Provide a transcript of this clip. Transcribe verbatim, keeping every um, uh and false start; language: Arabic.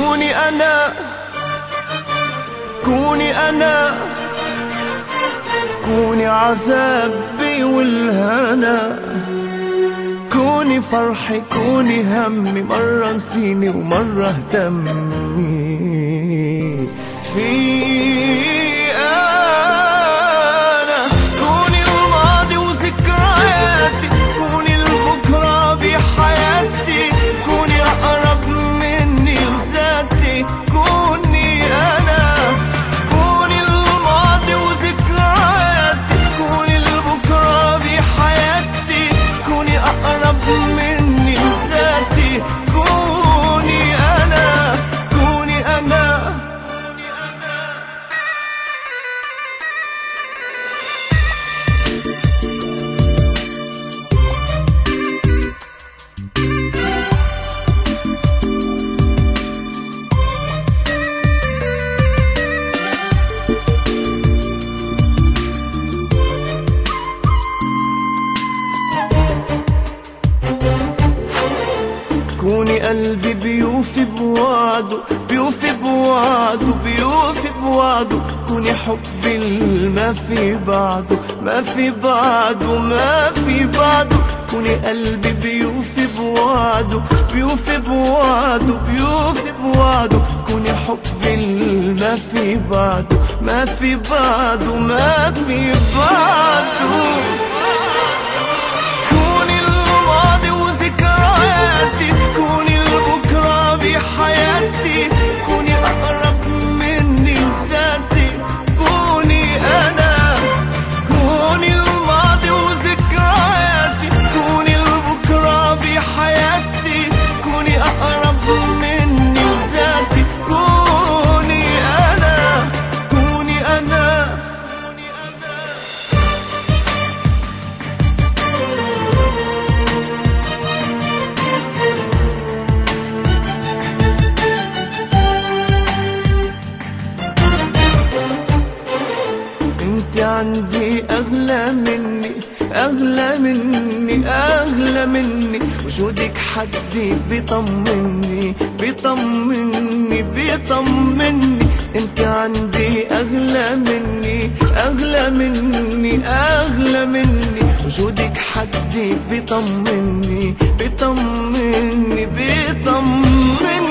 كوني أنا، كوني أنا، كوني عذابي والهنا، كوني فرحي كوني همي، مرة نسيني ومرة اهتمي في أنا. كوني الماضي وذكرياتي، كوني البكرة بحياتي، كوني أقرب مني وذاتي، كوني أنا. كوني الماضي وذكرياتي، كوني البكرة بحياتي، كوني أقرب مني وذاتي، كوني أنا، كوني أنا. كوني قلبي بيوفي بوعده، بيوفي بوعده، بيوفي بوعده، كوني حبي الما في بعده، ما في بعده، ما في بعده، كوني قلبي بيوفي بوعده، بيوفي بوعده، بيوفي بوعده، كوني حبي الما في بعده، ما في بعده، ما في بعده. كوني الماضي وذكرياتي، كوني البكرة بحياتي، كوني أقرب مني وذاتي، كوني أنا. كوني الماضي وذكرياتي، كوني البكرة بحياتي، كوني أقرب مني وذاتي، كوني أنا، كوني أنا. انت عندي اغلى مني، اغلى مني، اغلى مني، وجودك حدي بيطمني، بيطمني، بيطمني. انت عندي اغلى مني، اغلى مني، اغلى مني، وجودك حدي بيطمني، بيطمني، بيطمني.